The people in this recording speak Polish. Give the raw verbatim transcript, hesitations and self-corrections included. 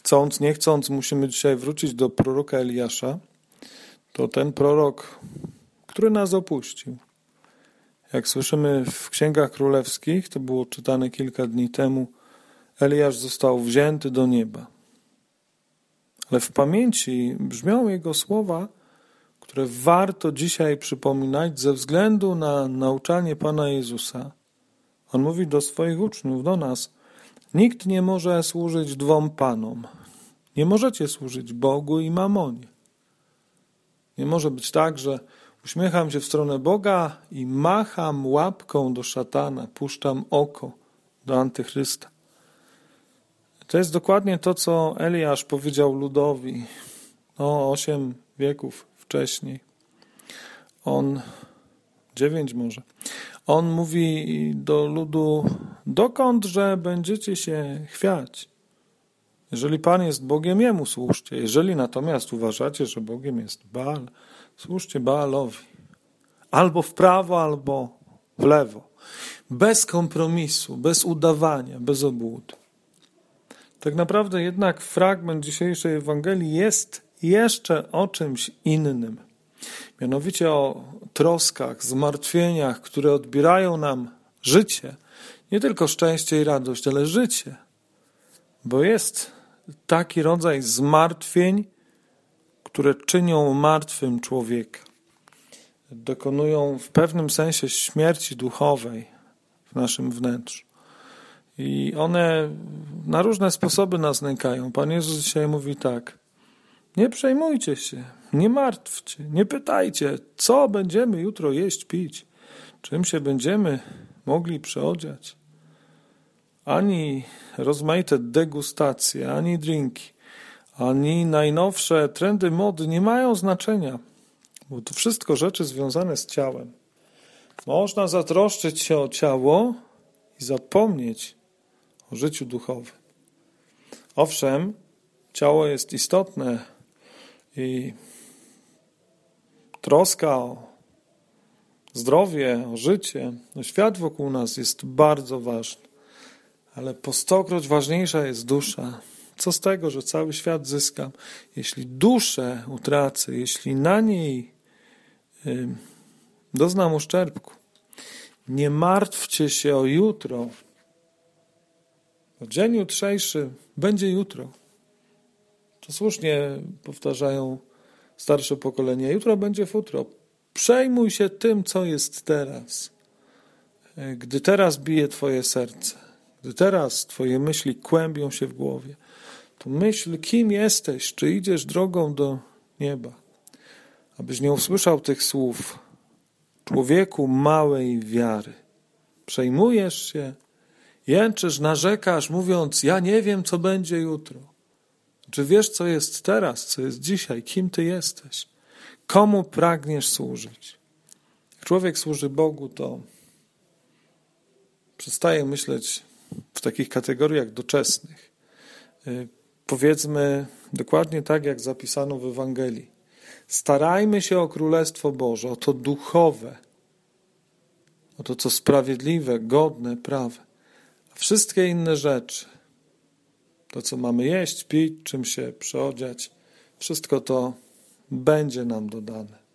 chcąc, nie chcąc, musimy dzisiaj wrócić do proroka Eliasza. To ten prorok, który nas opuścił. Jak słyszymy w Księgach Królewskich, to było czytane kilka dni temu, Eliasz został wzięty do nieba. Ale w pamięci brzmią jego słowa, które warto dzisiaj przypominać ze względu na nauczanie Pana Jezusa. On mówi do swoich uczniów, do nas: nikt nie może służyć dwom panom. Nie możecie służyć Bogu i mamonie. Nie może być tak, że uśmiecham się w stronę Boga i macham łapką do szatana, puszczam oko do antychrysta. To jest dokładnie to, co Eliasz powiedział ludowi o osiem wieków wcześniej. On, dziewięć może. On mówi do ludu: dokądże będziecie się chwiać? Jeżeli Pan jest Bogiem, Jemu służcie. Jeżeli natomiast uważacie, że Bogiem jest Baal, służcie Baalowi. Albo w prawo, albo w lewo. Bez kompromisu, bez udawania, bez obłud. Tak naprawdę jednak fragment dzisiejszej Ewangelii jest jeszcze o czymś innym. Mianowicie o troskach, zmartwieniach, które odbierają nam życie. Nie tylko szczęście i radość, ale życie. Bo jest taki rodzaj zmartwień, które czynią martwym człowieka. Dokonują w pewnym sensie śmierci duchowej w naszym wnętrzu. I one na różne sposoby nas nękają. Pan Jezus dzisiaj mówi tak: nie przejmujcie się, nie martwcie, nie pytajcie, co będziemy jutro jeść, pić, czym się będziemy mogli przeodziać. Ani rozmaite degustacje, ani drinki, ani najnowsze trendy mody nie mają znaczenia, bo to wszystko rzeczy związane z ciałem. Można zatroszczyć się o ciało i zapomnieć o życiu duchowym. Owszem, ciało jest istotne i troska o zdrowie, o życie, o świat wokół nas jest bardzo ważny. Ale po stokroć ważniejsza jest dusza. Co z tego, że cały świat zyskam, jeśli duszę utracę, jeśli na niej y, doznam uszczerbku. Nie martwcie się o jutro. Bo dzień jutrzejszy będzie jutro. To słusznie powtarzają starsze pokolenia. Jutro będzie futro. Przejmuj się tym, co jest teraz. Gdy teraz bije twoje serce, gdy teraz twoje myśli kłębią się w głowie, to myśl, kim jesteś, czy idziesz drogą do nieba. Abyś nie usłyszał tych słów: człowieku małej wiary. Przejmujesz się, jęczysz, narzekasz, mówiąc: ja nie wiem, co będzie jutro. Czy wiesz, co jest teraz, co jest dzisiaj, kim ty jesteś? Komu pragniesz służyć? Jak człowiek służy Bogu, to przestaje myśleć w takich kategoriach doczesnych. Powiedzmy dokładnie tak, jak zapisano w Ewangelii. Starajmy się o Królestwo Boże, o to duchowe, o to, co sprawiedliwe, godne, prawe. A wszystkie inne rzeczy, to, co mamy jeść, pić, czym się przeodziać, wszystko to będzie nam dodane.